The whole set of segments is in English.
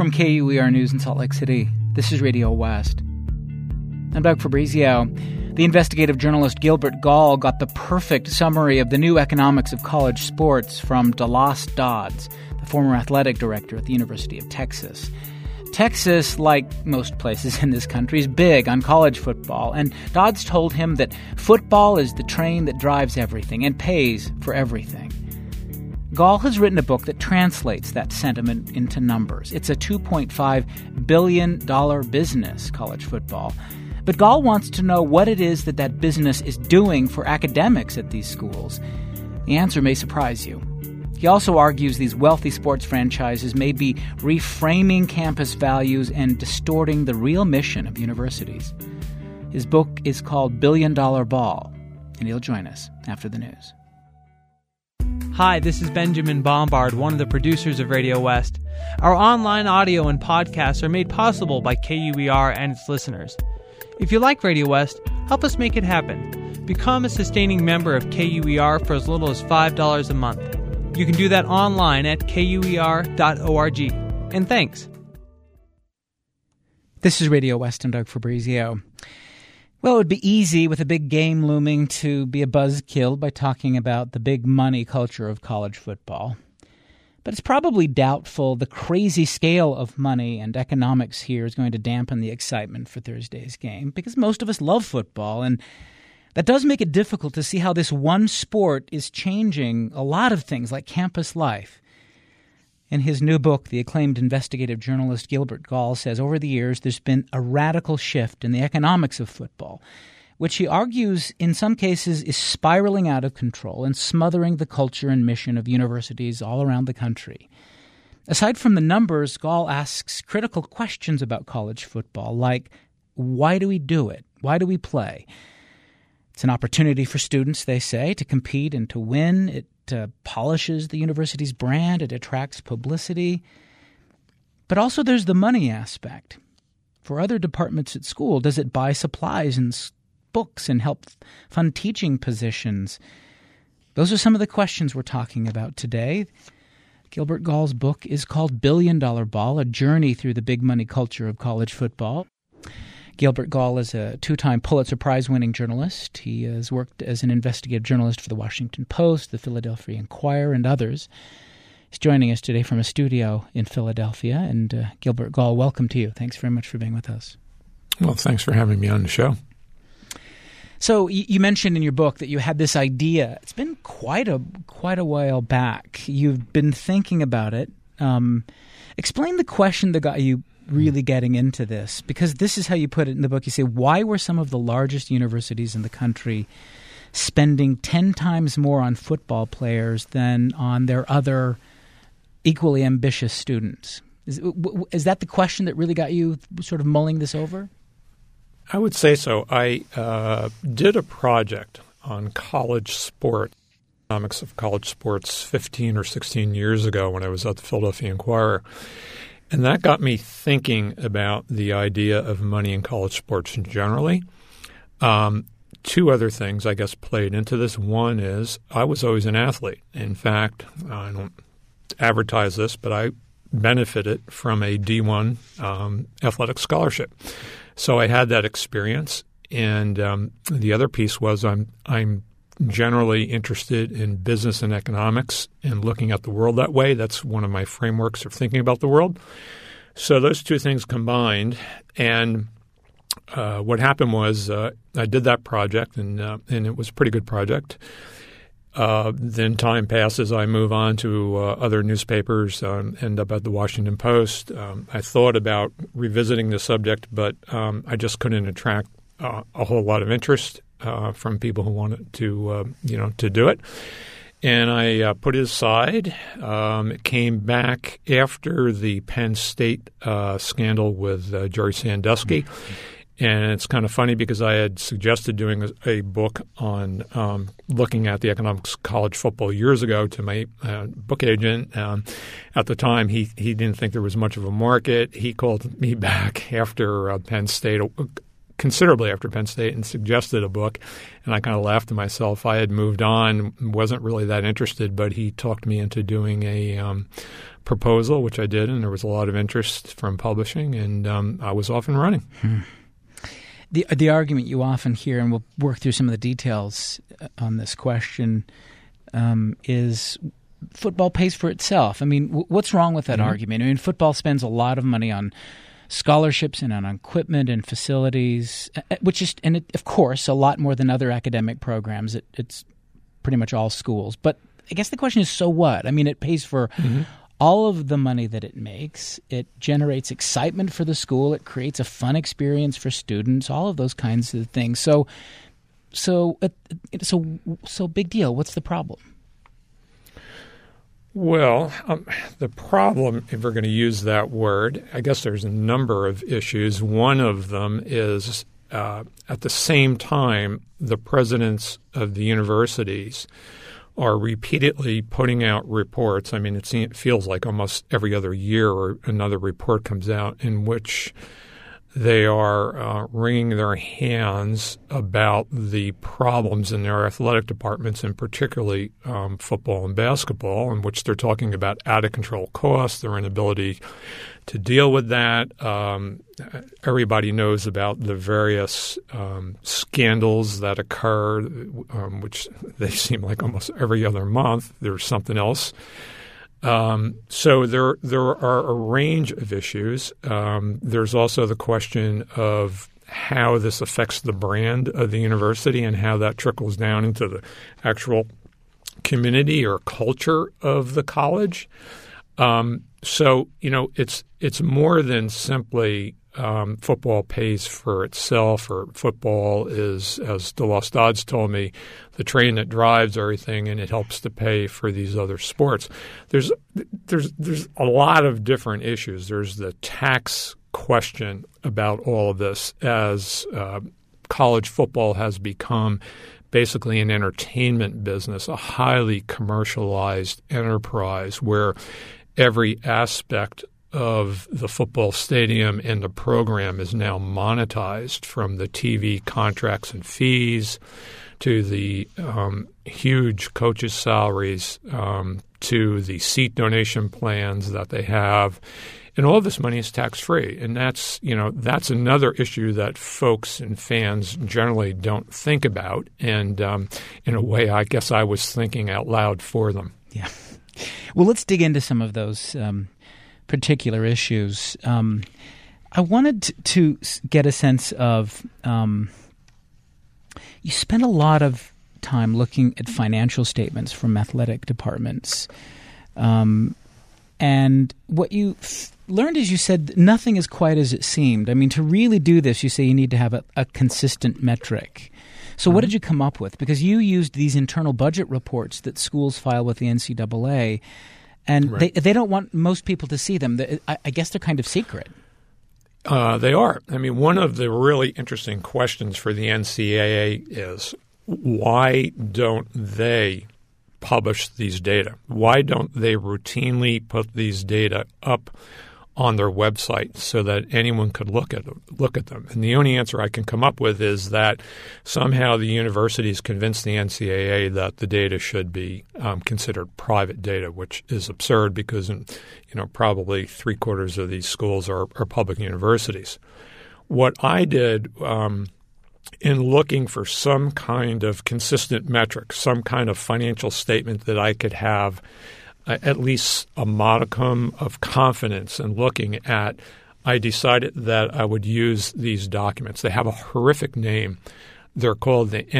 From KUER News in Salt Lake City, this is Radio West. I'm Doug Fabrizio. The investigative journalist Gilbert Gall got the perfect summary of the new economics of college sports from Dallas Dodds, the former athletic director at the University of Texas. Texas, like most places in this country, is big on college football, and Dodds told him that football is the train that drives everything and pays for everything. Gall has written a book that translates that sentiment into numbers. It's a $2.5 billion business, college football. But Gall wants to know what it is that business is doing for academics at these schools. The answer may surprise you. He also argues these wealthy sports franchises may be reframing campus values and distorting the real mission of universities. His book is called Billion Dollar Ball, and he'll join us after the news. Hi, this is Benjamin Bombard, one of the producers of Radio West. Our online audio and podcasts are made possible by KUER and its listeners. If you like Radio West, help us make it happen. Become a sustaining member of KUER for as little as $5 a month. You can do that online at KUER.org. And thanks. This is Radio West and Doug Fabrizio. Well, it would be easy with a big game looming to be a buzzkill by talking about the big money culture of college football. But it's probably doubtful the crazy scale of money and economics here is going to dampen the excitement for Thursday's game, because most of us love football, and that does make it difficult to see how this one sport is changing a lot of things like campus life. In his new book, the acclaimed investigative journalist Gilbert Gall says over the years there's been a radical shift in the economics of football, which he argues in some cases is spiraling out of control and smothering the culture and mission of universities all around the country. Aside from the numbers, Gall asks critical questions about college football, like, why do we do it? Why do we play? It's an opportunity for students, they say, to compete and to win. It polishes the university's brand. It attracts publicity. But also there's the money aspect. For other departments at school, does it buy supplies and books and help fund teaching positions? Those are some of the questions we're talking about today. Gilbert Gall's book is called Billion Dollar Ball, A Journey Through the Big Money Culture of College Football. Gilbert Gall is a two-time Pulitzer Prize-winning journalist. He has worked as an investigative journalist for the Washington Post, the Philadelphia Inquirer, and others. He's joining us today from a studio in Philadelphia. And Gilbert Gall, welcome to you. Thanks very much for being with us. Well, thanks for having me on the show. So you mentioned in your book that you had this idea. It's been quite a while back. You've been thinking about it. Explain the question that got you really getting into this, because this is how you put it in the book. You say, why were some of the largest universities in the country spending 10 times more on football players than on their other equally ambitious students? Is that the question that really got you sort of mulling this over? I would say so. I did a project on college sport, economics of college sports 15 or 16 years ago when I was at the Philadelphia Inquirer. And that got me thinking about the idea of money in college sports generally. Two other things, I guess, played into this. One is I was always an athlete. In fact, I don't advertise this, but I benefited from a D1 athletic scholarship. So I had that experience. And the other piece was I'm generally interested in business and economics and looking at the world that way. That's one of my frameworks of thinking about the world. So those two things combined, and what happened was I did that project, and it was a pretty good project. Then time passes. I move on to other newspapers, end up at the Washington Post. I thought about revisiting the subject, but I just couldn't attract a whole lot of interest from people who wanted to do it. And I put it aside. It came back after the Penn State scandal with Jerry Sandusky. Mm-hmm. And it's kind of funny because I had suggested doing a book on looking at the economics of college football years ago to my book agent. At the time, he didn't think there was much of a market. He called me back after Penn State considerably after Penn State and suggested a book. And I kind of laughed to myself. I had moved on, wasn't really that interested, but he talked me into doing a proposal, which I did, and there was a lot of interest from publishing, and I was off and running. The argument you often hear, and we'll work through some of the details on this question, is football pays for itself. I mean, what's wrong with that argument? I mean, football spends a lot of money on scholarships and on equipment and facilities, which is, and of course, a lot more than other academic programs. It's pretty much all schools. But I guess the question is, so what? I mean, it pays for all of the money that it makes. It generates excitement for the school. It creates a fun experience for students. All of those kinds of things. So big deal. What's the problem? Well, the problem, if we're going to use that word, I guess there's a number of issues. One of them is at the same time, the presidents of the universities are repeatedly putting out reports. I mean, it feels like almost every other year or another report comes out in which they are wringing their hands about the problems in their athletic departments, and particularly football and basketball, in which they're talking about out-of-control costs, their inability to deal with that. Everybody knows about the various scandals that occur, which they seem like almost every other month there's something else. So there are a range of issues. There's also the question of how this affects the brand of the university and how that trickles down into the actual community or culture of the college. So, it's more than simply football pays for itself, or football is, as DeLoss Dodds told me, the train that drives everything, and it helps to pay for these other sports. There's a lot of different issues. There's the tax question about all of this, as college football has become basically an entertainment business, a highly commercialized enterprise where every aspect of the football stadium and the program is now monetized, from the TV contracts and fees to the huge coaches' salaries to the seat donation plans that they have. And all of this money is tax-free. And that's another issue that folks and fans generally don't think about. And in a way, I guess I was thinking out loud for them. Yeah. Well, let's dig into some of those particular issues. I wanted to get a sense of you spent a lot of time looking at financial statements from athletic departments. And what you learned is, you said nothing is quite as it seemed. I mean, to really do this, you say you need to have a consistent metric. So what did you come up with? Because you used these internal budget reports that schools file with the NCAA, and right. they don't want most people to see them. I guess they're kind of secret. They are. I mean, one of the really interesting questions for the NCAA is, why don't they publish these data? Why don't they routinely put these data up on their website so that anyone could look at them? And the only answer I can come up with is that somehow the universities convinced the NCAA that the data should be considered private data, which is absurd because probably 3/4 of these schools are public universities. What I did in looking for some kind of consistent metric, some kind of financial statement that I could have at least a modicum of confidence in looking at, I decided that I would use these documents. They have a horrific name. They're called the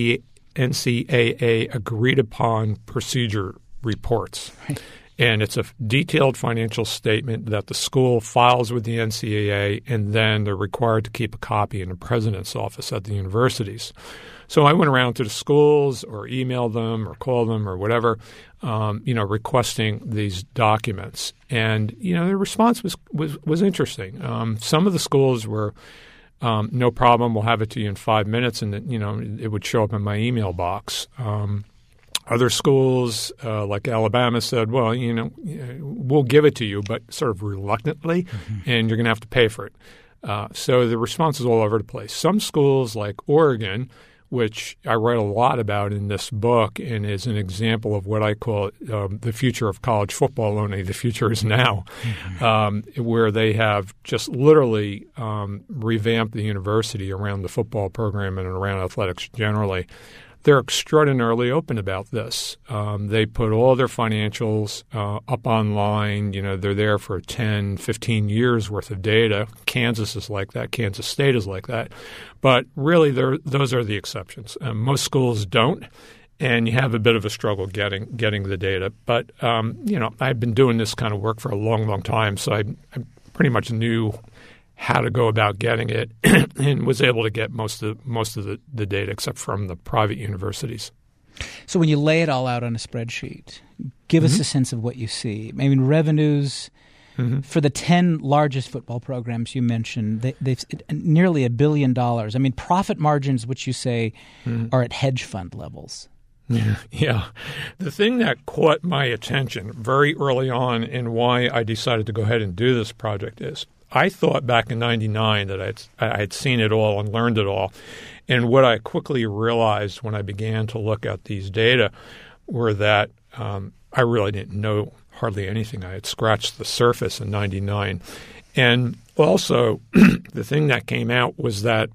NCAA Agreed Upon Procedure Reports. Right. And it's a detailed financial statement that the school files with the NCAA, and then they're required to keep a copy in the president's office at the universities. So I went around to the schools or emailed them or called them or whatever, requesting these documents. And, their response was interesting. Some of the schools were, no problem, we'll have it to you in 5 minutes, and it would show up in my email box. Other schools, like Alabama, said, well, we'll give it to you, but sort of reluctantly, and you're going to have to pay for it. So the response is all over the place. Some schools like Oregon, which I write a lot about in this book and is an example of what I call the future of college football, only the future is now, where they have just literally revamped the university around the football program and around athletics generally. They're extraordinarily open about this. They put all their financials up online. They're there for 10, 15 years worth of data. Kansas is like that. Kansas State is like that. But really, those are the exceptions. Most schools don't, and you have a bit of a struggle getting the data. But, I've been doing this kind of work for a long, long time, so I pretty much knew how to go about getting it and was able to get most of the data except from the private universities. So when you lay it all out on a spreadsheet, give us a sense of what you see. I mean, revenues for the 10 largest football programs you mentioned, they've nearly $1 billion. I mean, profit margins, which you say are at hedge fund levels. Yeah. The thing that caught my attention very early on and why I decided to go ahead and do this project is I thought back in 99 that I had seen it all and learned it all. And what I quickly realized when I began to look at these data were that I really didn't know hardly anything. I had scratched the surface in 99. And also the thing that came out was that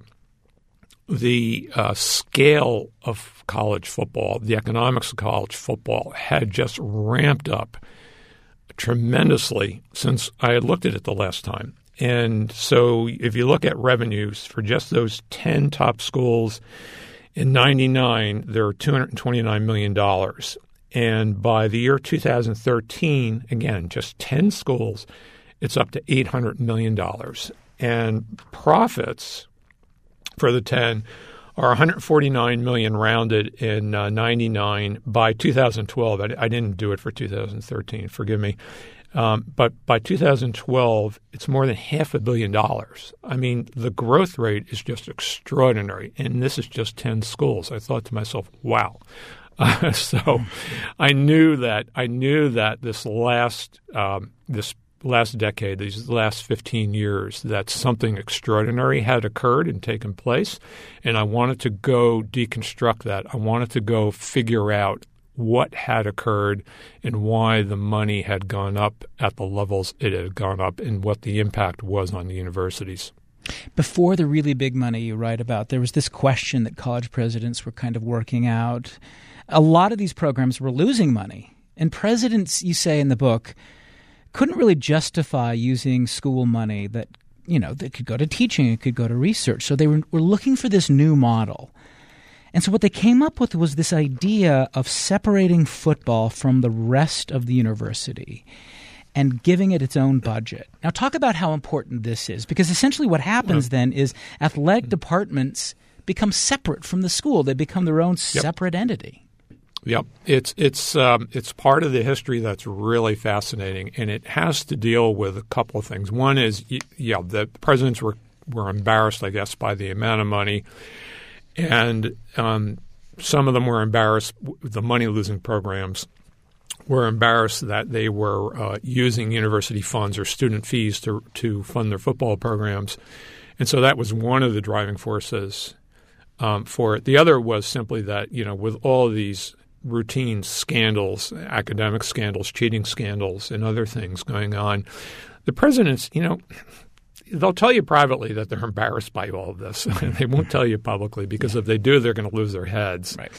the scale of college football, the economics of college football had just ramped up tremendously since I had looked at it the last time. And so if you look at revenues for just those 10 top schools in 99, there are $229 million. And by the year 2013, again, just 10 schools, it's up to $800 million. And profits for the 10 are $149 million rounded in 99. By 2012, I didn't do it for 2013, forgive me. But by 2012, it's more than $500 million. I mean, the growth rate is just extraordinary, and this is just 10 schools. I thought to myself, wow. So I knew that this last decade, these last 15 years, that something extraordinary had occurred and taken place, and I wanted to go deconstruct that. I wanted to go figure out what had occurred and why the money had gone up at the levels it had gone up and what the impact was on the universities. Before the really big money you write about, there was this question that college presidents were kind of working out. A lot of these programs were losing money, and presidents, you say in the book, couldn't really justify using school money that could go to teaching, it could go to research. So they were looking for this new model. And so what they came up with was this idea of separating football from the rest of the university and giving it its own budget. Now talk about how important this is, because essentially what happens then is athletic departments become separate from the school. They become their own separate entity. Yep. It's part of the history that's really fascinating, and it has to deal with a couple of things. One is, the presidents were embarrassed, I guess, by the amount of money. And some of them were embarrassed. The money-losing programs were embarrassed that they were using university funds or student fees to fund their football programs. And so that was one of the driving forces for it. The other was simply that, with all of these routine scandals, academic scandals, cheating scandals, and other things going on, the presidents, they'll tell you privately that they're embarrassed by all of this. They won't tell you publicly because if they do, they're going to lose their heads. Right.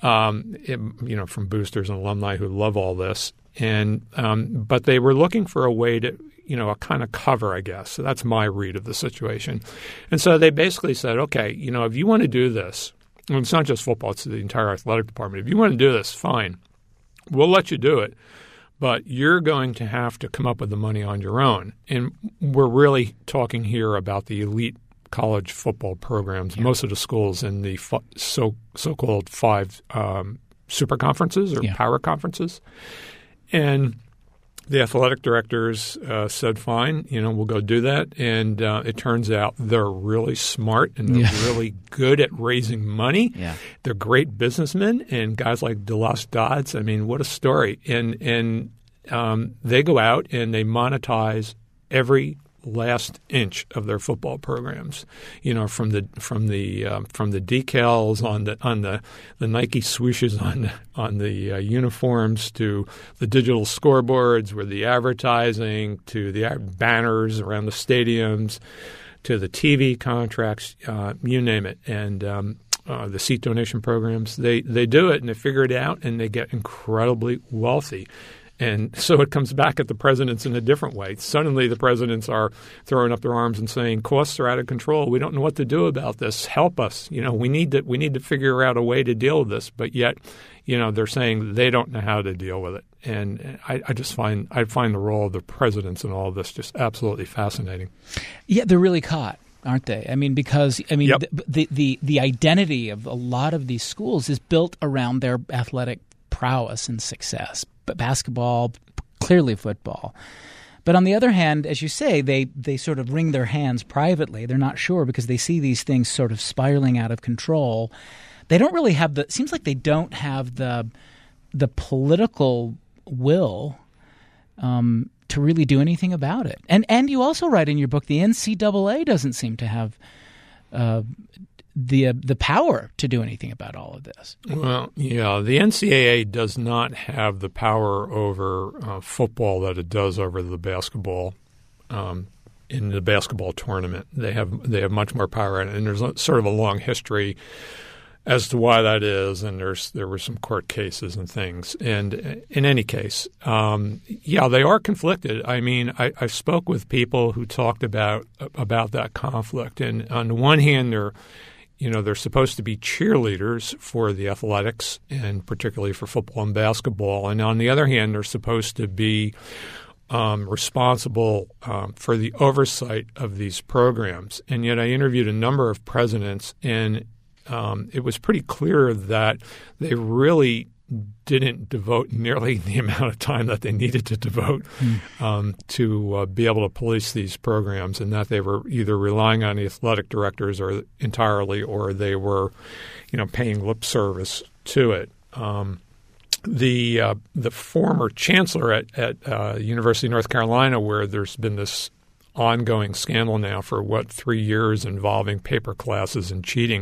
From boosters and alumni who love all this. And but they were looking for a way to, a kind of cover, I guess. So that's my read of the situation. And so they basically said, okay, if you want to do this, and it's not just football, it's the entire athletic department. If you want to do this, fine. We'll let you do it. But you're going to have to come up with the money on your own. And we're really talking here about the elite college football programs, most of the schools in the so-called 5 super conferences or power conferences. And the athletic directors said, fine, we'll go do that. And it turns out they're really smart and they're really good at raising money. Yeah. They're great businessmen and guys like DeLoss Dodds. I mean, what a story. And they go out and they monetize every last inch of their football programs. You know, from the decals on the Nike swooshes on the uniforms to the digital scoreboards with the advertising to the banners around the stadiums to the TV contracts, you name it, and the seat donation programs. They do it and they figure it out and they get incredibly wealthy. And so it comes back at the presidents in a different way. Suddenly the presidents are throwing up their arms and saying, costs are out of control. We don't know what to do about this. Help us. You know, we need to figure out a way to deal with this. But yet, you know, they're saying they don't know how to deal with it. And I find the role of the presidents in all of this just absolutely fascinating. Yeah, they're really caught, aren't they? I mean, because Yep. the identity of a lot of these schools is built around their athletic prowess and success. But basketball, clearly football. But on the other hand, as you say, they sort of wring their hands privately. They're not sure because they see these things sort of spiraling out of control. They don't really have it seems like they don't have the political will to really do anything about it. And you also write in your book the NCAA doesn't seem to have the power to do anything about all of this. Well, yeah, the NCAA does not have the power over football that it does over the basketball. In the basketball tournament, they have much more power in it, and there's sort of a long history as to why that is, and there were some court cases and things. And in any case, yeah, they are conflicted. I mean, I spoke with people who talked about that conflict, and on the one hand, they're supposed to be cheerleaders for the athletics, and particularly for football and basketball. And on the other hand, they're supposed to be responsible for the oversight of these programs. And yet I interviewed a number of presidents, and it was pretty clear that they really didn't devote nearly the amount of time that they needed to devote to be able to police these programs, and that they were either relying on the athletic directors or entirely, or they were, paying lip service to it. The former chancellor at University of North Carolina, where there's been this ongoing scandal now for 3 years involving paper classes and cheating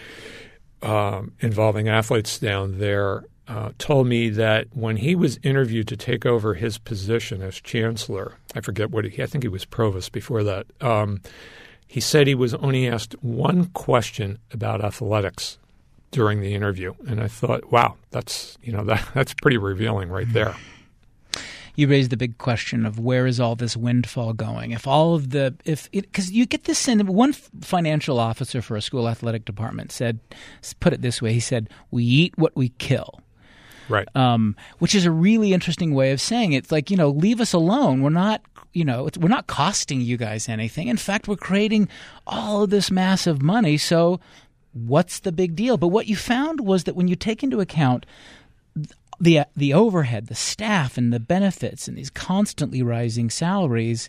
involving athletes down there, told me that when he was interviewed to take over his position as chancellor, I forget I think he was provost before that, he said he was only asked one question about athletics during the interview. And I thought, wow, that's pretty revealing right there. You raised the big question of where is all this windfall going? Because you get this in. One financial officer for a school athletic department put it this way. He said, "We eat what we kill." Right. Which is a really interesting way of saying it. It's like, leave us alone. We're not, we're not costing you guys anything. In fact, we're creating all of this massive money. So what's the big deal? But what you found was that when you take into account the overhead, the staff, and the benefits, and these constantly rising salaries,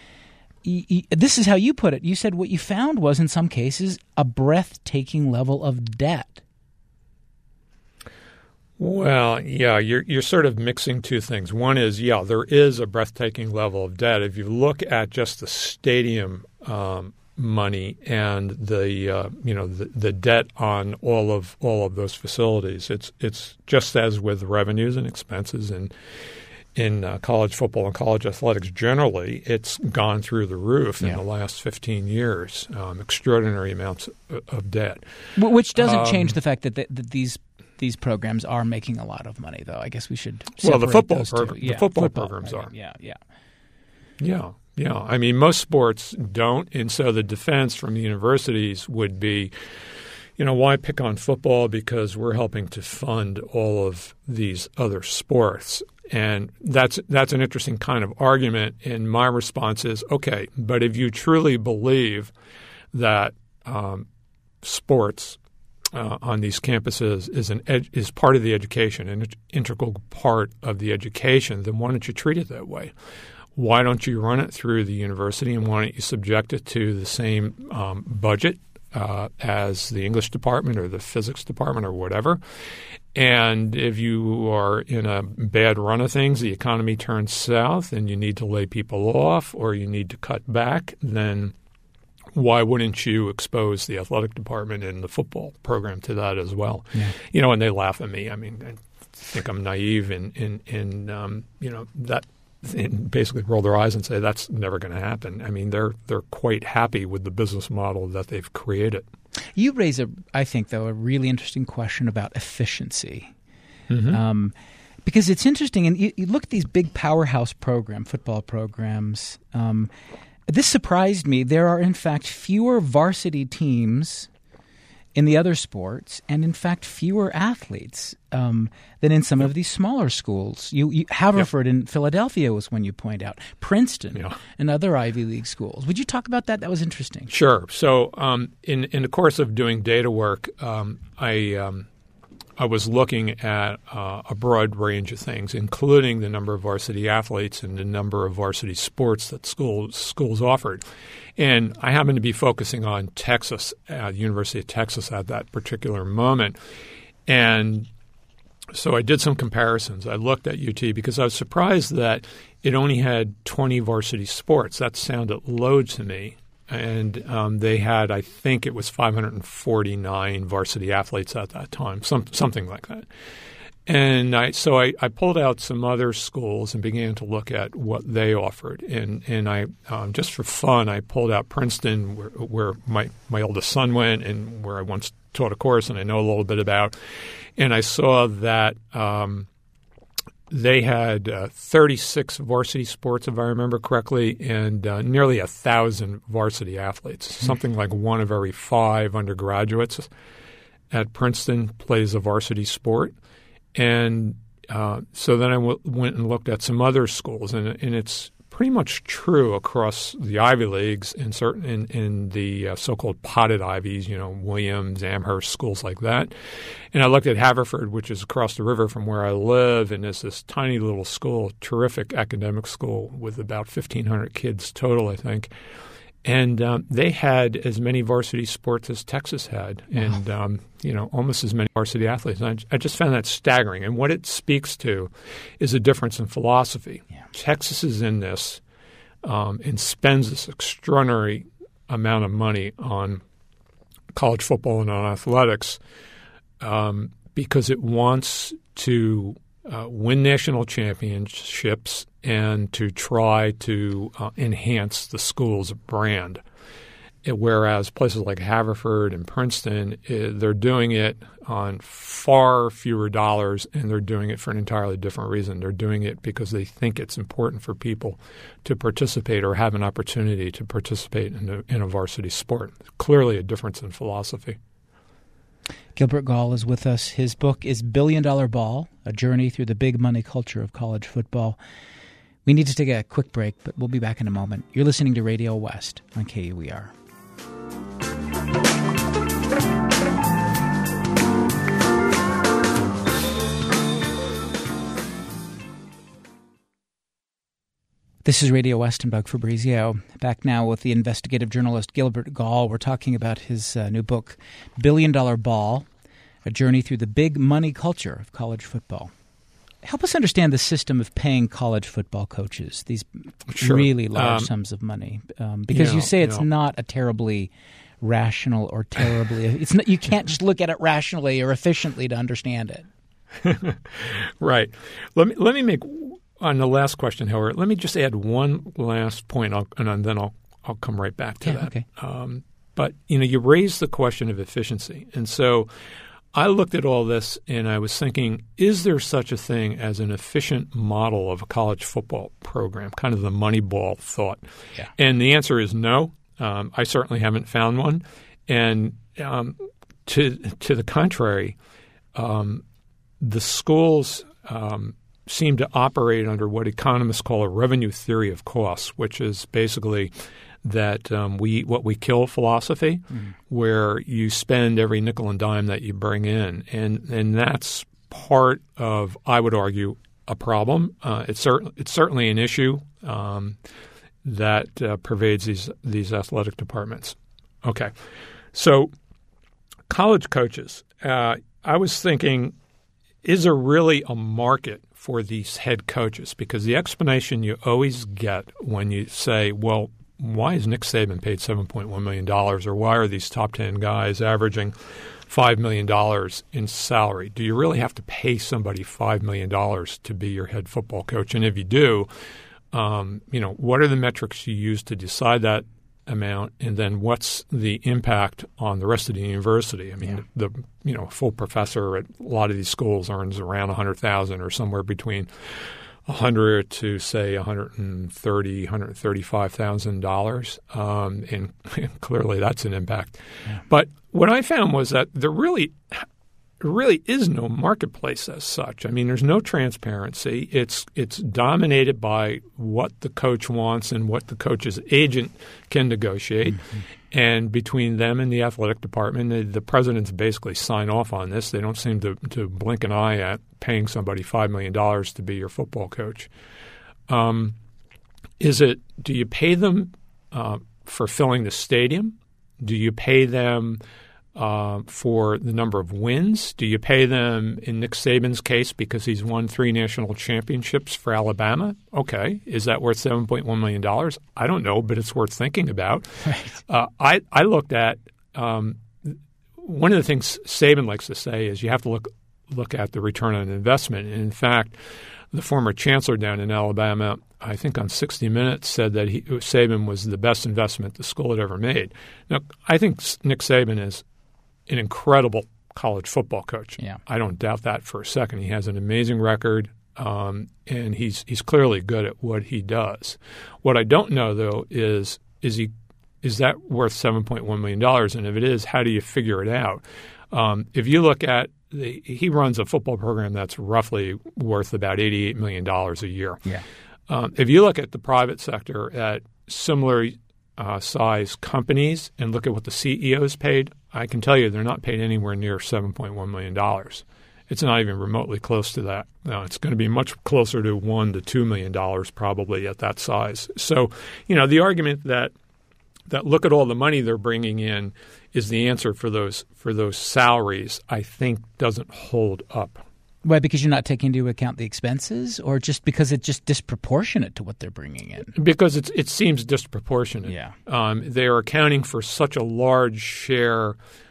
this is how you put it. You said what you found was, in some cases, a breathtaking level of debt. Well, yeah, you're sort of mixing two things. One is, yeah, there is a breathtaking level of debt. If you look at just the stadium money and the debt on all of those facilities, it's just as with revenues and expenses and in college football and college athletics generally, it's gone through the roof in the last 15 years. Extraordinary amounts of debt, which doesn't change the fact that these programs are making a lot of money, though. I guess we should separate the football programs right. are. Yeah. I mean, most sports don't, and so the defense from the universities would be, why pick on football? Because we're helping to fund all of these other sports. And that's an interesting kind of argument. And my response is, okay, but if you truly believe that sports on these campuses is part of the education, an integral part of the education, then why don't you treat it that way? Why don't you run it through the university, and why don't you subject it to the same budget as the English department or the physics department or whatever. And if you are in a bad run of things, the economy turns south and you need to lay people off or you need to cut back, then why wouldn't you expose the athletic department and the football program to that as well? Yeah. And they laugh at me. I mean, I think I'm naive in that. And basically roll their eyes and say that's never going to happen. I mean, they're quite happy with the business model that they've created. You raise, I think, though, a really interesting question about efficiency. Because it's interesting, and you look at these big powerhouse football programs. This surprised me. There are, in fact, fewer varsity teams in the other sports, and in fact, fewer athletes than in some of these smaller schools. Haverford in Philadelphia was one you point out, Princeton and other Ivy League schools. Would you talk about that? That was interesting. Sure. So in the course of doing data work, I was looking at a broad range of things, including the number of varsity athletes and the number of varsity sports that schools offered. And I happened to be focusing on Texas, University of Texas at that particular moment. And so I did some comparisons. I looked at UT because I was surprised that it only had 20 varsity sports. That sounded low to me. And they had, I think it was 549 varsity athletes at that time, something like that. And I pulled out some other schools and began to look at what they offered. And I just for fun, I pulled out Princeton, where my oldest son went and where I once taught a course and I know a little bit about. And I saw that they had 36 varsity sports, if I remember correctly, and nearly 1,000 varsity athletes. Something like 1 of every 5 undergraduates at Princeton plays a varsity sport. And so then I went and looked at some other schools, and it's pretty much true across the Ivy Leagues and certain in the so-called potted Ivies, Williams, Amherst, schools like that. And I looked at Haverford, which is across the river from where I live, and it's this tiny little school, terrific academic school with about 1,500 kids total, I think. And they had as many varsity sports as Texas had, and almost as many varsity athletes. And I just found that staggering. And what it speaks to is a difference in philosophy. Yeah. Texas is in this and spends this extraordinary amount of money on college football and on athletics because it wants to win national championships and to try to enhance the school's brand. Whereas places like Haverford and Princeton, they're doing it on far fewer dollars, and they're doing it for an entirely different reason. They're doing it because they think it's important for people to participate or have an opportunity to participate in a varsity sport. Clearly a difference in philosophy. Gilbert Gall is with us. His book is $1 Billion Ball, A Journey Through the Big Money Culture of College Football. We need to take a quick break, but we'll be back in a moment. You're listening to Radio West on KUER. This is Radio West and Doug Fabrizio. Back now with the investigative journalist Gilbert Gall. We're talking about his new book, $1 Billion Ball, A Journey Through the Big Money Culture of College Football. Help us understand the system of paying college football coaches, these really large sums of money. Because you say it's not a terribly rational or terribly – it's not, you can't just look at it rationally or efficiently to understand it. Right. Let me make – on the last question, however, let me just add one last point, and then I'll come right back to that. Okay. But you raised the question of efficiency, and so I looked at all this and I was thinking, is there such a thing as an efficient model of a college football program? Kind of the Moneyball thought, and the answer is no. I certainly haven't found one, and to the contrary, the schools. Seem to operate under what economists call a revenue theory of costs, which is basically that what we kill philosophy, where you spend every nickel and dime that you bring in, and that's part of, I would argue, a problem. It's certainly an issue that pervades these athletic departments. Okay, So college coaches, I was thinking, is there really a market for these head coaches? Because the explanation you always get when you say, well, why is Nick Saban paid $7.1 million, or why are these top 10 guys averaging $5 million in salary? Do you really have to pay somebody $5 million to be your head football coach? And if you do, what are the metrics you use to decide that amount? And then what's the impact on the rest of the university? I mean, the full professor at a lot of these schools earns around $100,000 or somewhere between $100 to say $130,000, $135,000, and clearly that's an impact. Yeah. But what I found was that there really is no marketplace as such. I mean, there's no transparency. It's dominated by what the coach wants and what the coach's agent can negotiate. Mm-hmm. And between them and the athletic department, the presidents basically sign off on this. They don't seem to blink an eye at paying somebody $5 million to be your football coach. Do you pay them for filling the stadium? Do you pay them for the number of wins? Do you pay them, in Nick Saban's case, because he's won 3 national championships for Alabama? Okay. Is that worth $7.1 million? I don't know, but it's worth thinking about. Right. I looked at one of the things Saban likes to say is you have to look at the return on investment. And in fact, the former chancellor down in Alabama, I think on 60 Minutes, said that Saban was the best investment the school had ever made. Now, I think Nick Saban is an incredible college football coach. Yeah. I don't doubt that for a second. He has an amazing record, and he's clearly good at what he does. What I don't know, though, is that worth $7.1 million? And if it is, how do you figure it out? If you look at he runs a football program that's roughly worth about $88 million a year. Yeah. If you look at the private sector at similar size companies and look at what the CEOs paid, I can tell you they're not paid anywhere near $7.1 million. It's not even remotely close to that. No, it's going to be much closer to $1 to $2 million probably at that size. So, the argument that look at all the money they're bringing in is the answer for those salaries, I think doesn't hold up. Why? Because you're not taking into account the expenses, or just because it's just disproportionate to what they're bringing in? Because it seems disproportionate. Yeah. They are accounting for such a large share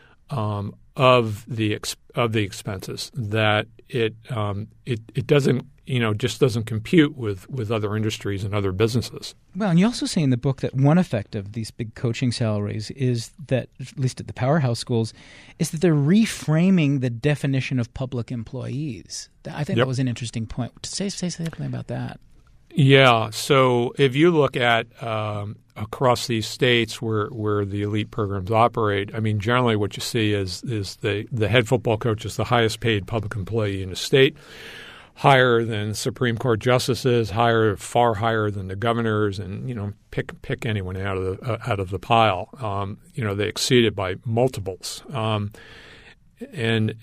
of the expenses that it doesn't just doesn't compute with other industries and other businesses. Well, and you also say in the book that one effect of these big coaching salaries is that, at least at the powerhouse schools, is that they're reframing the definition of public employees. I think that was an interesting point. Say something about that. Yeah. So if you look at across these states where the elite programs operate, I mean, generally what you see is the head football coach is the highest paid public employee in the state, higher than Supreme Court justices, far higher than the governors, and pick anyone out of the pile. They exceed it by multiples. That's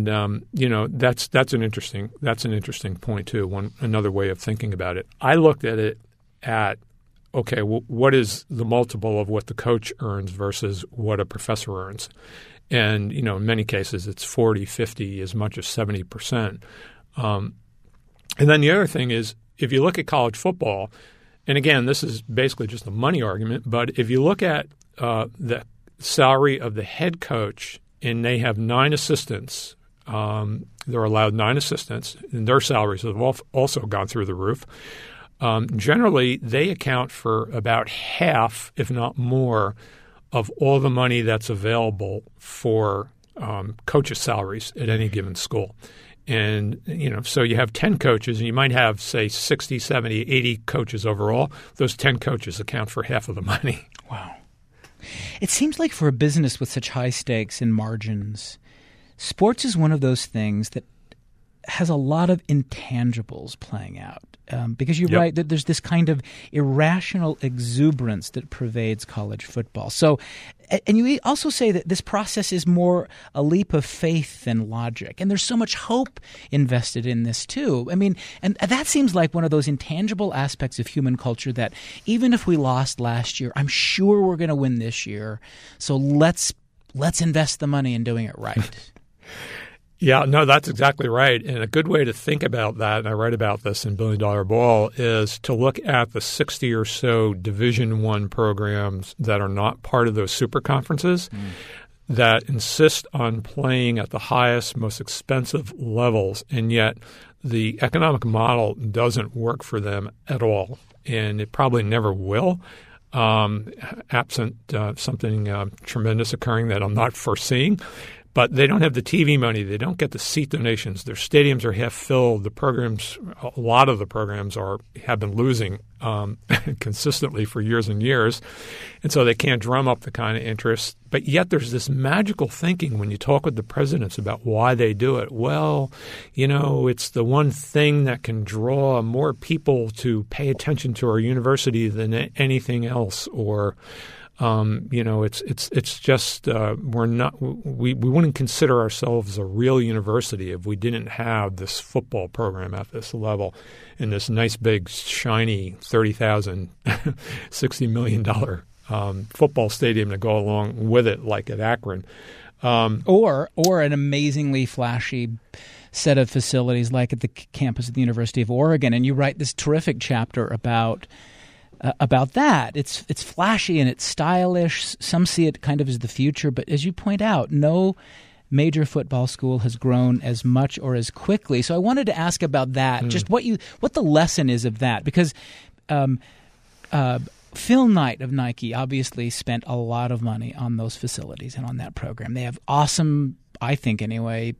an interesting point too. Another way of thinking about it. I looked at it okay, well, what is the multiple of what the coach earns versus what a professor earns? And in many cases it's 40, 50, as much as 70%. And then the other thing is, if you look at college football, and again, this is basically just a money argument, but if you look at the salary of the head coach, and they have 9 assistants, they're allowed 9 assistants, and their salaries have also gone through the roof. Generally, they account for about half, if not more, of all the money that's available for coaches' salaries at any given school. And, so you have 10 coaches, and you might have, say, 60, 70, 80 coaches overall. Those 10 coaches account for half of the money. Wow. It seems like for a business with such high stakes and margins, sports is one of those things that has a lot of intangibles playing out. Because you're right that there's this kind of irrational exuberance that pervades college football. So, and you also say that this process is more a leap of faith than logic. And there's so much hope invested in this too. I mean, and that seems like one of those intangible aspects of human culture that even if we lost last year, I'm sure we're going to win this year. So let's let's invest the money in doing it right. Yeah, no, that's exactly right. And a good way to think about that, and I write about this in Billion Dollar Ball, is to look at the 60 or so Division I programs that are not part of those super conferences that insist on playing at the highest, most expensive levels, and yet the economic model doesn't work for them at all, and it probably never will. Absent something tremendous occurring that I'm not foreseeing. But they don't have the TV money. They don't get the seat donations. Their stadiums are half filled. The programs, a lot of the programs have been losing consistently for years and years. And so they can't drum up the kind of interest. But yet there's this magical thinking when you talk with the presidents about why they do it. Well, it's the one thing that can draw more people to pay attention to our university than anything else, or it's just we wouldn't consider ourselves a real university if we didn't have this football program at this level in this nice big shiny $30,000, $60 million football stadium to go along with it, like at Akron, or an amazingly flashy set of facilities like at the campus of the University of Oregon. And you write this terrific chapter about that. It's flashy and it's stylish. Some see it kind of as the future, but as you point out, no major football school has grown as much or as quickly. So I wanted to ask about that, just what the lesson is of that, because Phil Knight of Nike obviously spent a lot of money on those facilities and on that program. They have awesome, I think anyway,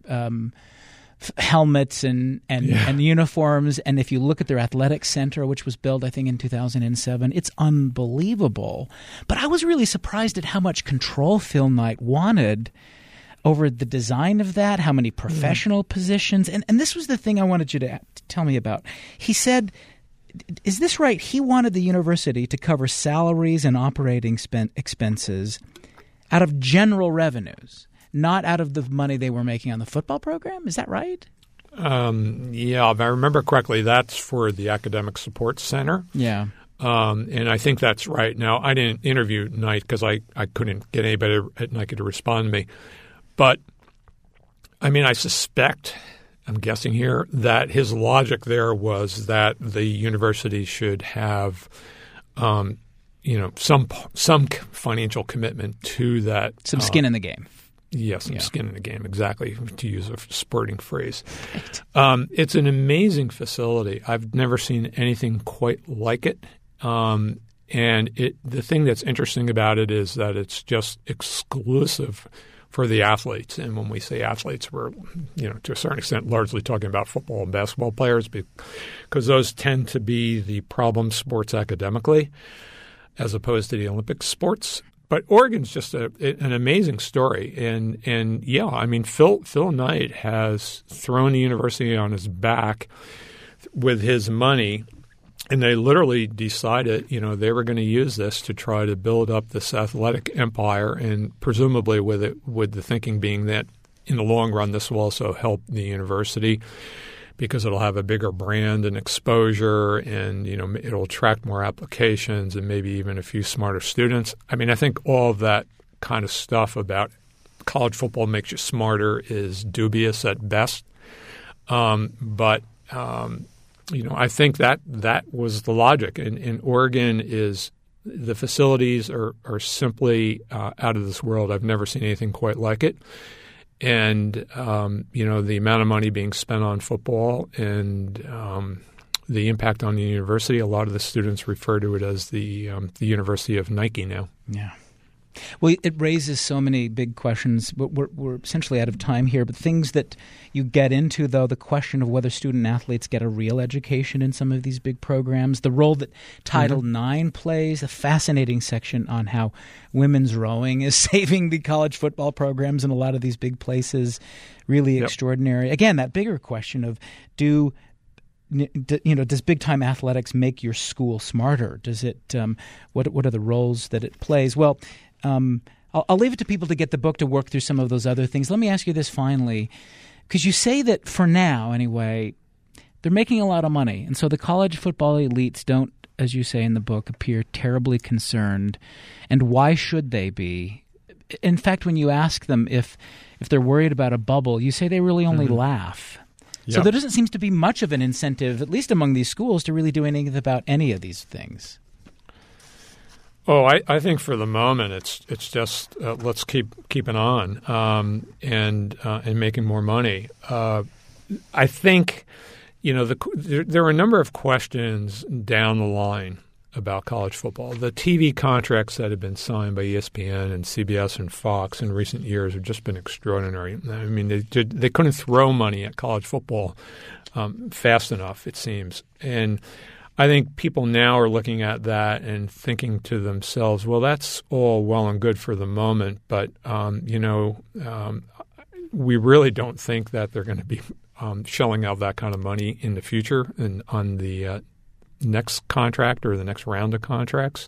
helmets and uniforms, and if you look at their athletic center, which was built I think in 2007, it's unbelievable. But I was really surprised at how much control Phil Knight wanted over the design of that, how many professional positions, and this was the thing I wanted you to tell me about. He said, is this right? He wanted the university to cover salaries and operating expenses out of general revenues, not out of the money they were making on the football program. Is that right? Yeah, if I remember correctly, that's for the Academic Support Center. Yeah. And I think that's right. Now, I didn't interview Knight because I couldn't get anybody at Nike to respond to me. But, I mean, I suspect, I'm guessing here, that his logic there was that the university should have some financial commitment to that. Some skin in the game. Yes, skin in the game, exactly, to use a sporting phrase. It's an amazing facility. I've never seen anything quite like it. And the thing that's interesting about it is that it's just exclusive for the athletes. And when we say athletes, we're, to a certain extent, largely talking about football and basketball players because those tend to be the problem sports academically as opposed to the Olympic sports. But Oregon's just an amazing story. And yeah, I mean, Phil Knight has thrown the university on his back with his money. And they literally decided, they were going to use this to try to build up this athletic empire, and presumably with the thinking being that in the long run this will also help the university because it'll have a bigger brand and exposure, and it'll attract more applications and maybe even a few smarter students. I mean, I think all of that kind of stuff about college football makes you smarter is dubious at best, but. I think that was the logic. And Oregon the facilities are simply out of this world. I've never seen anything quite like it. And, the amount of money being spent on football and the impact on the university, a lot of the students refer to it as the University of Nike now. Yeah. Well, it raises so many big questions. We're essentially out of time here, but things that you get into, though, the question of whether student athletes get a real education in some of these big programs, the role that Title IX plays, a fascinating section on how women's rowing is saving the college football programs in a lot of these big places, really extraordinary. Again, that bigger question of does big-time athletics make your school smarter? Does it? What are the roles that it plays? Well, I'll leave it to people to get the book to work through some of those other things. Let me ask you this finally, because you say that for now, anyway, they're making a lot of money, and so the college football elites don't, as you say in the book, appear terribly concerned. And why should they be? in fact, when you ask them if they're worried about a bubble, you say they really only laugh. Yep. So there doesn't seem to be much of an incentive, at least among these schools, to really do anything about any of these things. Oh, I think for the moment it's just let's keep keeping on and making more money. I think there are a number of questions down the line about college football. The TV contracts that have been signed by ESPN and CBS and Fox in recent years have just been extraordinary. I mean, they couldn't throw money at college football fast enough, it seems, and I think people now are looking at that and thinking to themselves, well, that's all well and good for the moment, but, we really don't think that they're going to be shelling out that kind of money in the future and on the next contract or the next round of contracts.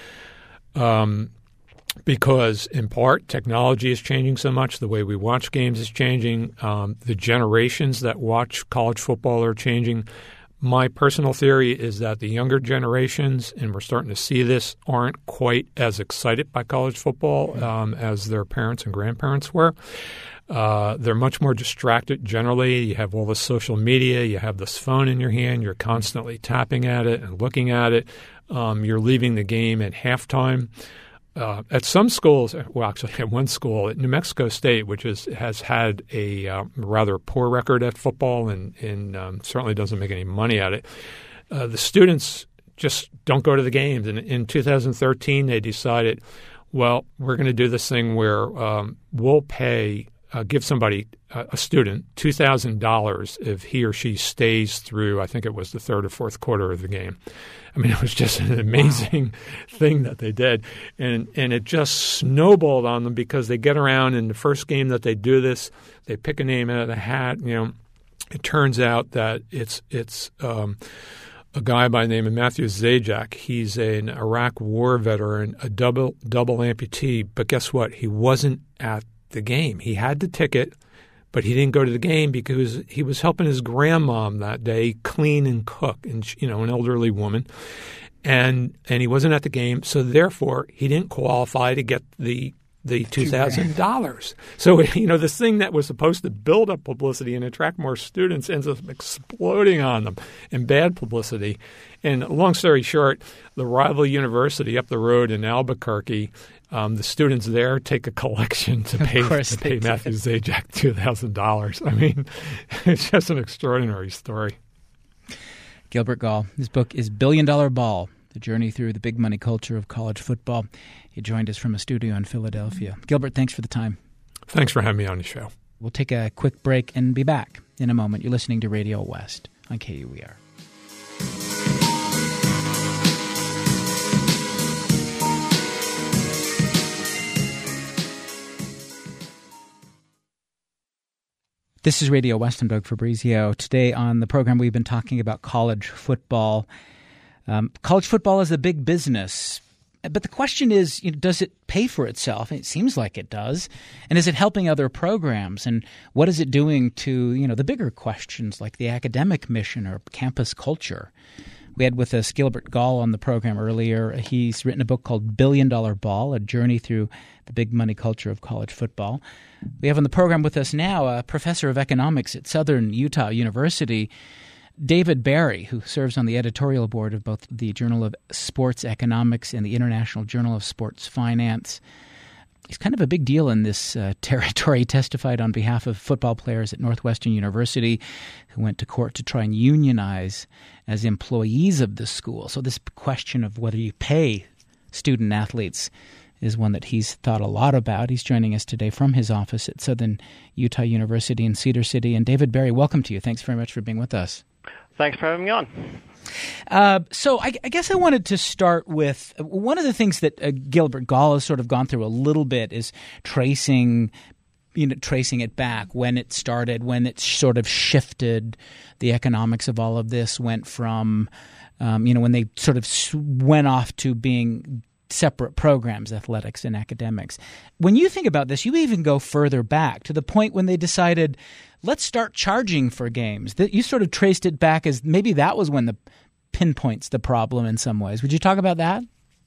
Because, in part, technology is changing so much. The way we watch games is changing. The generations that watch college football are changing. My personal theory is that the younger generations, and we're starting to see this, aren't quite as excited by college football as their parents and grandparents were. They're much more distracted generally. You have all this social media. You have this phone in your hand. You're constantly tapping at it and looking at it. You're leaving the game at halftime. At some schools, well, actually at one school, at New Mexico State, which has had a rather poor record at football and certainly doesn't make any money at it, the students just don't go to the games. And in 2013, they decided, well, we're going to do this thing where we'll give somebody, a student, $2,000 if he or she stays through, I think it was the third or fourth quarter of the game. I mean, it was just an amazing thing that they did. And it just snowballed on them because they get around in the first game that they do this, they pick a name out of the hat. It turns out that it's a guy by the name of Matthew Zajac. He's an Iraq war veteran, a double amputee. But guess what? He wasn't at the game. He had the ticket, but he didn't go to the game because he was helping his grandmom that day clean and cook, and an elderly woman, and he wasn't at the game, so therefore he didn't qualify to get the $2,000. So this thing that was supposed to build up publicity and attract more students ends up exploding on them in bad publicity. And long story short, the rival university up the road in Albuquerque, the students there take a collection to pay Matthew Zajac $2,000. I mean, it's just an extraordinary story. Gilbert Gall. His book is $1 Billion Ball, The Journey Through the Big Money Culture of College Football. He joined us from a studio in Philadelphia. Gilbert, thanks for the time. Thanks for having me on the show. We'll take a quick break and be back in a moment. You're listening to Radio West on KUER. This is Radio West. I'm Doug Fabrizio. Today on the program, we've been talking about college football. College football is a big business. But the question is, does it pay for itself? It seems like it does. And is it helping other programs? And what is it doing to, the bigger questions like the academic mission or campus culture? We had with us Gilbert Gall on the program earlier. He's written a book called $1 Billion Ball, A Journey Through the Big Money Culture of College Football. We have on the program with us now a professor of economics at Southern Utah University, David Barry, who serves on the editorial board of both the Journal of Sports Economics and the International Journal of Sports Finance. He's kind of a big deal in this territory. He testified on behalf of football players at Northwestern University who went to court to try and unionize as employees of the school. So this question of whether you pay student athletes is one that he's thought a lot about. He's joining us today from his office at Southern Utah University in Cedar City. And David Barry, welcome to you. Thanks very much for being with us. Thanks for having me on. So I guess I wanted to start with one of the things that Gilbert Gall has sort of gone through a little bit is tracing it back when it started, when it sort of shifted. The economics of all of this went from, when they sort of went off to being separate programs, athletics and academics. When you think about this, you even go further back to the point when they decided, let's start charging for games. That you sort of traced it back as maybe that was when the pinpoints the problem in some ways. Would you talk about that?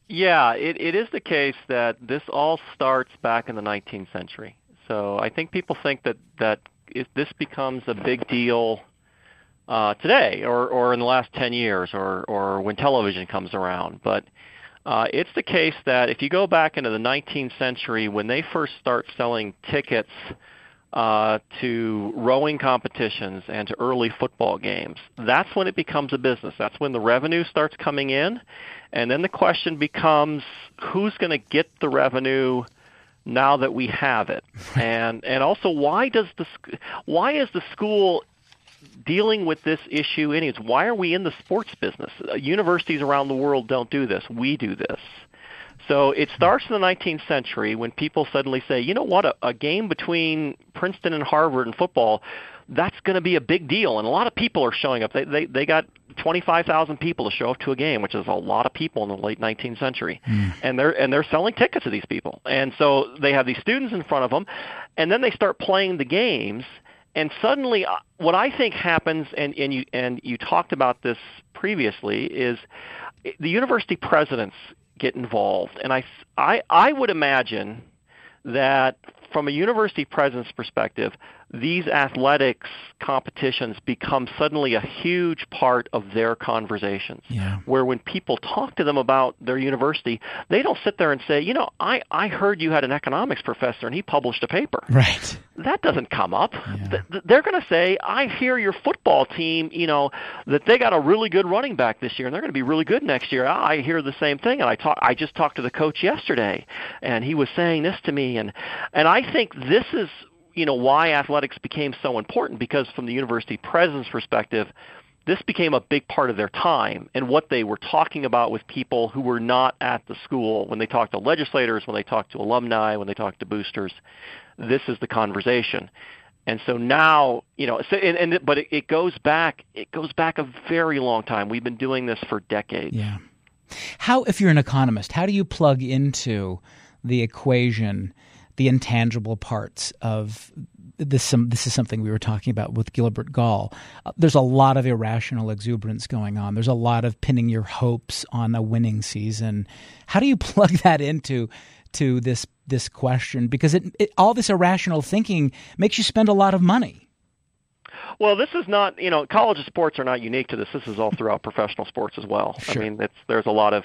Yeah, it is the case that this all starts back in the 19th century. So I think people think that if this becomes a big deal today or in the last 10 years or when television comes around. But it's the case that if you go back into the 19th century, when they first start selling tickets to rowing competitions and to early football games, that's when it becomes a business. That's when the revenue starts coming in. And then the question becomes, who's going to get the revenue now that we have it? And also, why is the school dealing with this issue anyways? Why are we in the sports business? Universities around the world don't do this. We do this. So it starts in the 19th century when people suddenly say, you know what, a game between Princeton and Harvard in football, that's going to be a big deal. And a lot of people are showing up. They got 25,000 people to show up to a game, which is a lot of people in the late 19th century. And they're selling tickets to these people. And so they have these students in front of them, and then they start playing the games. And suddenly what I think happens, and you talked about this previously, is the university presidents get involved. And I would imagine that from a university president's perspective, these athletics competitions become suddenly a huge part of their conversations. Yeah. Where when people talk to them about their university, they don't sit there and say, you know, I heard you had an economics professor and he published a paper. Right. That doesn't come up. Yeah. They're going to say, I hear your football team, you know, that they got a really good running back this year and they're going to be really good next year. I hear the same thing, and I just talked to the coach yesterday and he was saying this to me, and I think this is, you know, why athletics became so important, because from the university president's perspective, this became a big part of their time and what they were talking about with people who were not at the school. When they talked to legislators, when they talked to alumni, when they talked to boosters, this is the conversation. And so now, you know, but it goes back a very long time. We've been doing this for decades. Yeah. How, if you're an economist, how do you plug into the equation the intangible parts of this? This is something we were talking about with Gilbert Gall. There's a lot of irrational exuberance going on. There's a lot of pinning your hopes on a winning season. How do you plug that into this question? Because all this irrational thinking makes you spend a lot of money. Well, this is not, you know, college sports are not unique to this. This is all throughout professional sports as well. Sure. I mean, there's a lot of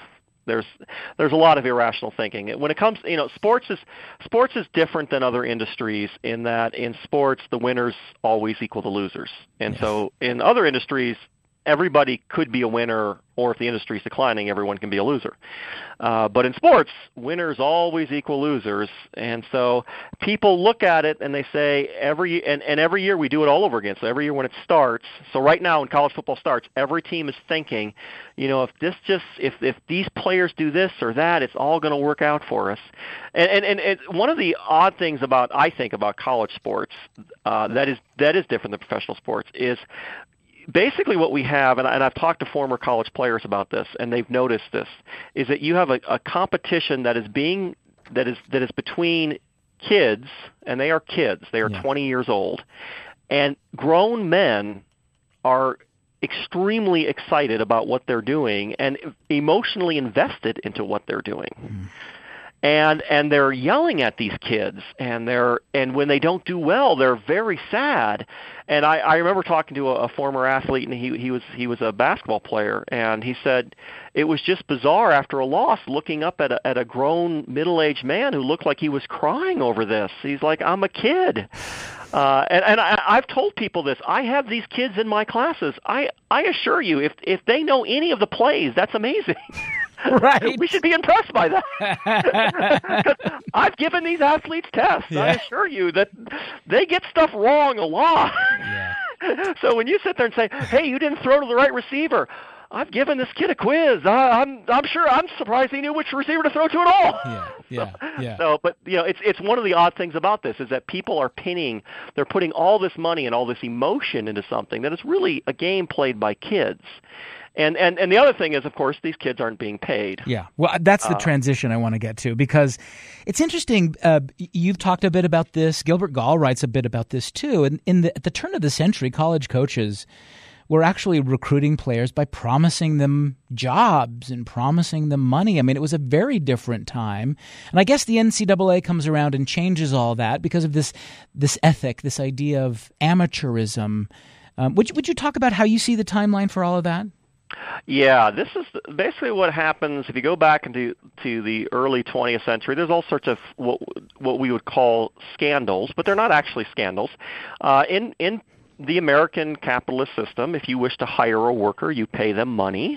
irrational thinking. When it comes, you know, sports is different than other industries in that in sports the winners always equal the losers. And so in other industries, everybody could be a winner, or if the industry is declining, everyone can be a loser. But in sports, winners always equal losers. And so people look at it and they say every year we do it all over again. So every year when it starts, so right now when college football starts, every team is thinking, you know, if these players do this or that, it's all going to work out for us. And one of the odd things I think about college sports that is different than professional sports is basically what we have, and I've talked to former college players about this, and they've noticed this, is that you have a competition that is between kids, and they are kids. They are 20 years old, and grown men are extremely excited about what they're doing and emotionally invested into what they're doing. Mm. And they're yelling at these kids, and when they don't do well, they're very sad. And I remember talking to a former athlete, and he was a basketball player, and he said it was just bizarre after a loss looking up at a grown middle-aged man who looked like he was crying over this. He's like, I'm a kid. And I've told people this. I have these kids in my classes. I assure you, if they know any of the plays, that's amazing. Right. We should be impressed by that. I've given these athletes tests. Yeah. I assure you that they get stuff wrong a lot. Yeah. So when you sit there and say, hey, you didn't throw to the right receiver, I've given this kid a quiz. I'm sure I'm surprised he knew which receiver to throw to at all. Yeah. So, but you know, it's one of the odd things about this is that people are they're putting all this money and all this emotion into something that is really a game played by kids. And the other thing is, of course, these kids aren't being paid. Yeah, well, that's the transition I want to get to, because it's interesting. You've talked a bit about this. Gilbert Gall writes a bit about this too. And at the turn of the century, college coaches were actually recruiting players by promising them jobs and promising them money. I mean, it was a very different time. And I guess the NCAA comes around and changes all that because of this ethic, this idea of amateurism. Would you talk about how you see the timeline for all of that? Yeah, this is basically what happens if you go back into the early 20th century. There's all sorts of what we would call scandals, but they're not actually scandals. In the American capitalist system, if you wish to hire a worker, you pay them money.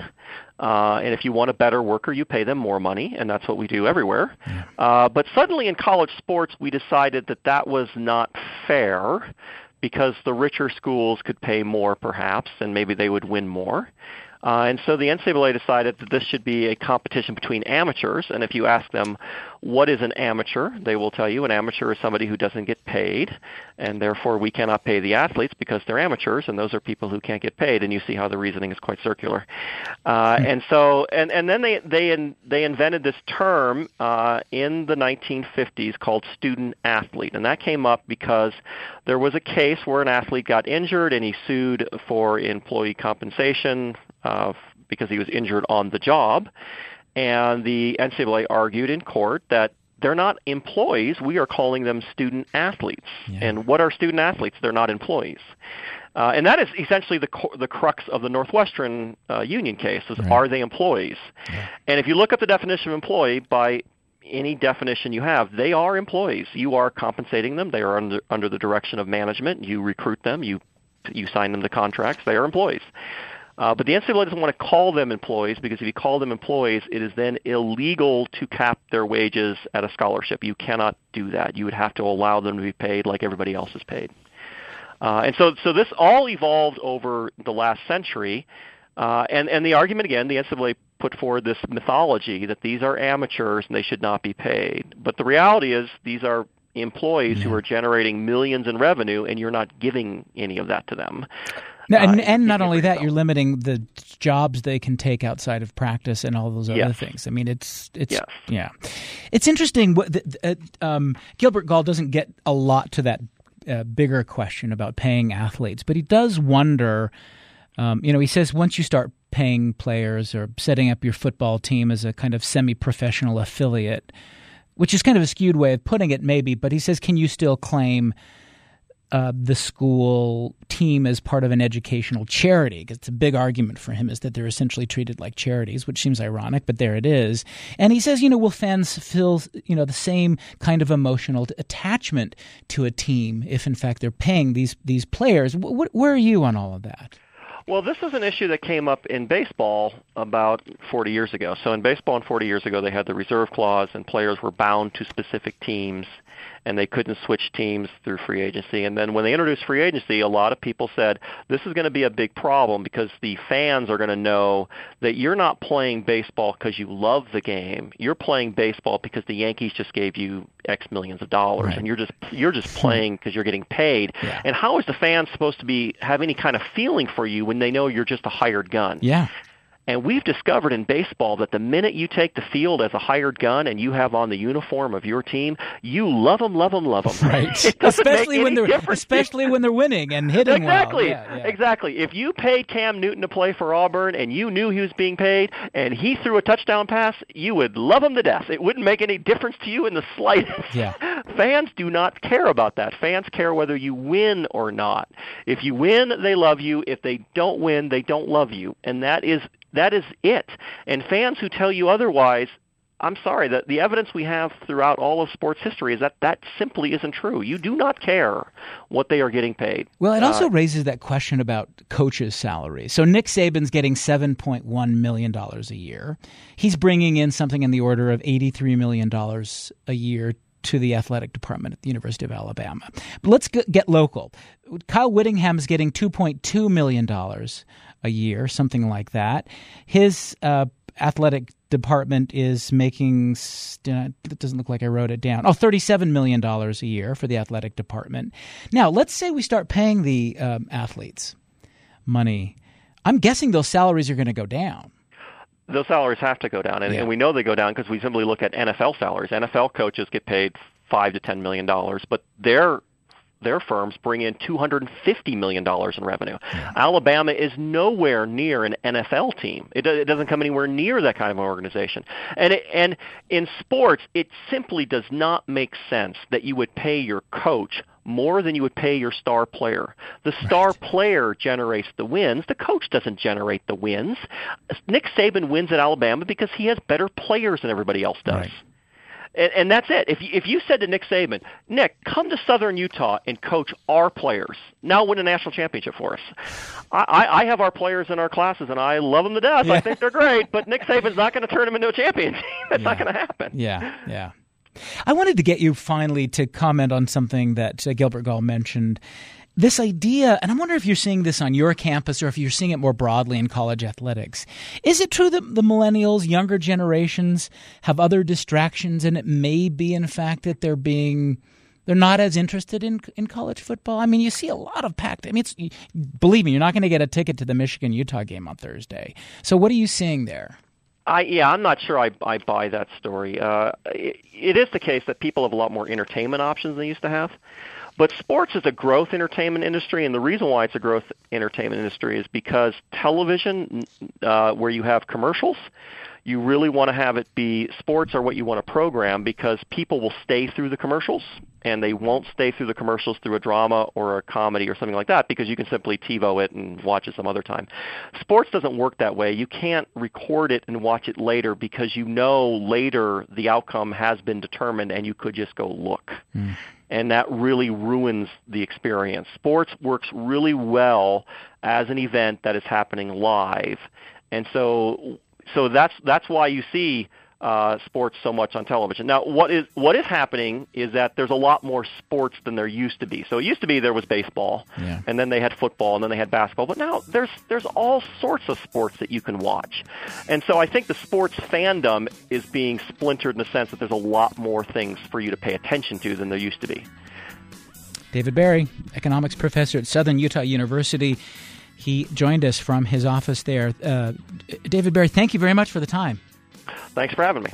And if you want a better worker, you pay them more money, and that's what we do everywhere. Yeah. But suddenly in college sports, we decided that was not fair because the richer schools could pay more perhaps, and maybe they would win more. And so the NCAA decided that this should be a competition between amateurs. And if you ask them, what is an amateur, they will tell you an amateur is somebody who doesn't get paid, and therefore we cannot pay the athletes because they're amateurs, and those are people who can't get paid. And you see how the reasoning is quite circular. And so, and then they invented this term in the 1950s called student athlete, and that came up because there was a case where an athlete got injured and he sued for employee compensation because he was injured on the job. And the NCAA argued in court that they're not employees. We are calling them student athletes. Yeah. And what are student athletes? They're not employees. And that is essentially the crux of the Northwestern union case, is right. Are they employees? Yeah. And if you look up the definition of employee by any definition you have, they are employees. You are compensating them. They are under the direction of management. You recruit them. You sign them the contracts. They are employees. But the NCAA doesn't want to call them employees because if you call them employees, it is then illegal to cap their wages at a scholarship. You cannot do that. You would have to allow them to be paid like everybody else is paid. And so this all evolved over the last century. And the argument, again, the NCAA put forward this mythology that these are amateurs and they should not be paid. But the reality is these are employees who are generating millions in revenue, and you're not giving any of that to them. No, and not only that, you're limiting the jobs they can take outside of practice and all those other things. I mean, it's yeah, it's interesting. Gilbert Gall doesn't get a lot to that bigger question about paying athletes, but he does wonder. He says once you start paying players or setting up your football team as a kind of semi-professional affiliate, which is kind of a skewed way of putting it, maybe, but he says, can you still claim the school team as part of an educational charity? Because it's a big argument for him is that they're essentially treated like charities, which seems ironic, but there it is. And he says, will fans feel, the same kind of emotional attachment to a team if, in fact, they're paying these players? Where are you on all of that? Well, this is an issue that came up in baseball about 40 years ago. So in baseball 40 years ago, they had the reserve clause, and players were bound to specific teams, and they couldn't switch teams through free agency. And then when they introduced free agency, a lot of people said, this is going to be a big problem because the fans are going to know that you're not playing baseball because you love the game. You're playing baseball because the Yankees just gave you X millions of dollars, right. And you're just playing because you're getting paid. Yeah. And how is the fan supposed to have any kind of feeling for you when they know you're just a hired gun? Yeah. And we've discovered in baseball that the minute you take the field as a hired gun and you have on the uniform of your team, you love them. Right. Especially when they're winning and hitting exactly. well. Yeah. Exactly. If you paid Cam Newton to play for Auburn and you knew he was being paid and he threw a touchdown pass, you would love him to death. It wouldn't make any difference to you in the slightest. Yeah. Fans do not care about that. Fans care whether you win or not. If you win, they love you. If they don't win, they don't love you. And that is it. And fans who tell you otherwise, I'm sorry, the evidence we have throughout all of sports history is that simply isn't true. You do not care what they are getting paid. Well, it also raises that question about coaches' salaries. So Nick Saban's getting $7.1 million a year. He's bringing in something in the order of $83 million a year to the athletic department at the University of Alabama. But let's get local. Kyle Whittingham's getting $2.2 million a year, something like that. His athletic department is making, it doesn't look like I wrote it down, $37 million a year for the athletic department. Now, let's say we start paying the athletes money. I'm guessing those salaries are going to go down. Those salaries have to go down, and we know they go down because we simply look at NFL salaries. NFL coaches get paid $5 to $10 million, but their their firms bring in $250 million in revenue. Yeah. Alabama is nowhere near an NFL team. It doesn't come anywhere near that kind of an organization. And in sports, it simply does not make sense that you would pay your coach more than you would pay your star player. The star player generates the wins. The coach doesn't generate the wins. Nick Saban wins at Alabama because he has better players than everybody else does. Right. And that's it. If you said to Nick Saban, Nick, come to Southern Utah and coach our players, now win a national championship for us. I have our players in our classes, and I love them to death. Yeah. I think they're great, but Nick Saban's not going to turn them into a champion. That's not going to happen. Yeah. I wanted to get you finally to comment on something that Gilbert Gall mentioned. This idea, and I wonder if you're seeing this on your campus or if you're seeing it more broadly in college athletics. Is it true that the millennials, younger generations, have other distractions, and it may be, in fact, that they're not as interested in college football? I mean, you see a lot of packed. I mean, believe me, you're not going to get a ticket to the Michigan-Utah game on Thursday. So what are you seeing there? I'm not sure I buy that story. It is the case that people have a lot more entertainment options than they used to have. But sports is a growth entertainment industry, and the reason why it's a growth entertainment industry is because television, where you have commercials, you really want to have it be sports are what you want to program because people will stay through the commercials, and they won't stay through the commercials through a drama or a comedy or something like that because you can simply TiVo it and watch it some other time. Sports doesn't work that way. You can't record it and watch it later because you know later the outcome has been determined and you could just go look. And that really ruins the experience. Sports works really well as an event that is happening live. And so that's why you see sports so much on television. Now, what is happening is that there's a lot more sports than there used to be. So it used to be there was baseball, and then they had football, and then they had basketball. But now there's all sorts of sports that you can watch. And so I think the sports fandom is being splintered in the sense that there's a lot more things for you to pay attention to than there used to be. David Berry, economics professor at Southern Utah University. He joined us from his office there. David Berry, thank you very much for the time. Thanks for having me.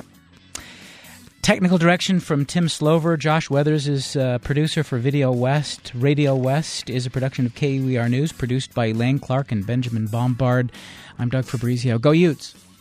Technical direction from Tim Slover. Josh Weathers is producer for Video West. Radio West is a production of KUER News, produced by Elaine Clark and Benjamin Bombard. I'm Doug Fabrizio. Go Utes!